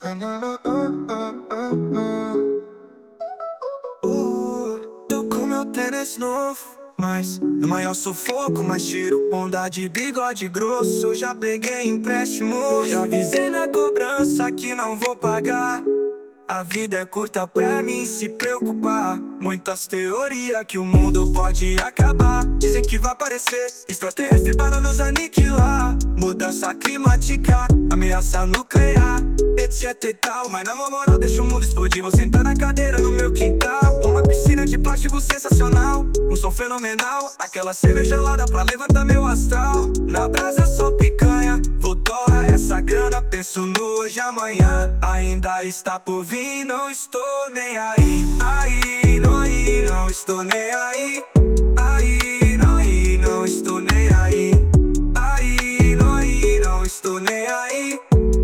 Tô com meu tênis novo, mas no maior sufoco. Mas tiro onda de bigode grosso. Já peguei empréstimo, já avisei na cobrança que não vou pagar. A vida é curta pra mim se preocupar. Muitas teorias que o mundo pode acabar. Dizem que vai aparecer extraterrestre para nos aniquilar. Mudança climática, ameaça nuclear, etc e tal. Mas na moral deixa o mundo explodir. Vou sentar na cadeira no meu quintal. Uma piscina de plástico sensacional, um som fenomenal. Aquela cerveja gelada pra levantar meu astral. Na brasa só picanha, vou torrar essa grana. Penso no hoje e amanhã, ainda está por vir. Não estou nem aí, não estou nem aí. Não estou nem aí. Não estou nem aí.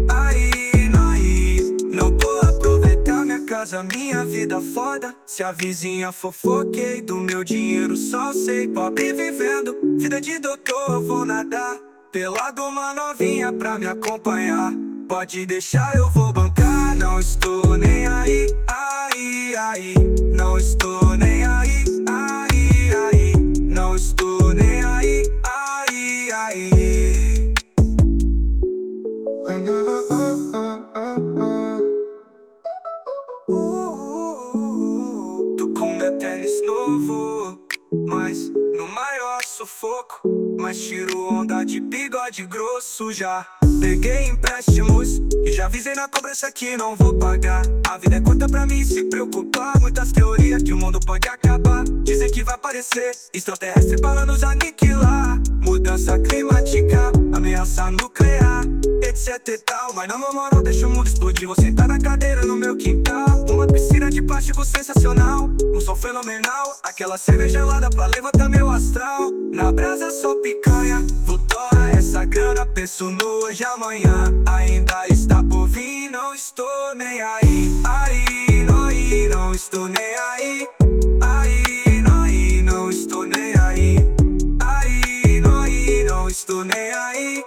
Não vou aproveitar minha casa, minha vida foda. Se a vizinha fofoquei do meu dinheiro, só sei pobre vivendo vida de doutor. Eu vou nadar pelado, uma novinha pra me acompanhar. Pode deixar, eu vou bancar. Não estou nem aí, não estou nem aí, não estou nem aí, Tô com meu tênis novo, mas no maior sufoco. Mas tiro onda de bigode grosso. Já peguei empréstimos e já avisei na cobrança que não vou pagar. A vida é curta pra mim se preocupar. Muitas teorias que o mundo pode acabar. Dizem que vai aparecer extraterrestre para nos aniquilar. Mudança climática, ameaça nuclear, etc e tal. Mas na moral deixa o mundo explodir. Vou sentar na cadeira no meu quintal. Uma piscina de plástico sensacional, um som fenomenal. Aquela cerveja gelada pra levantar meu astral. Na brasa só picanha, vou torrar essa grana. Penso no hoje e amanhã, ainda está por vir. Não estou nem aí, não estou nem aí. Não estou nem aí, não estou nem aí.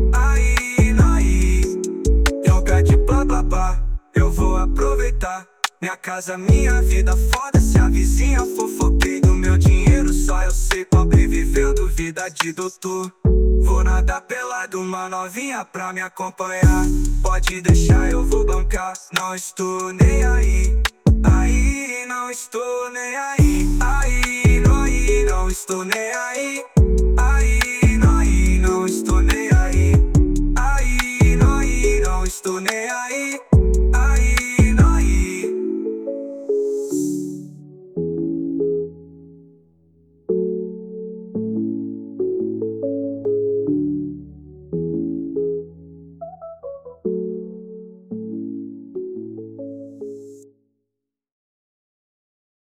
Yoga de blá blá blá, eu vou aproveitar. Minha casa, minha vida foda. Se a vizinha fofoquei do meu dinheiro, só eu sei pobre vivendo vida de doutor. Vou nadar pelado, uma novinha pra me acompanhar. Pode deixar, eu vou bancar. Não estou nem aí, não estou nem aí, não estou nem aí.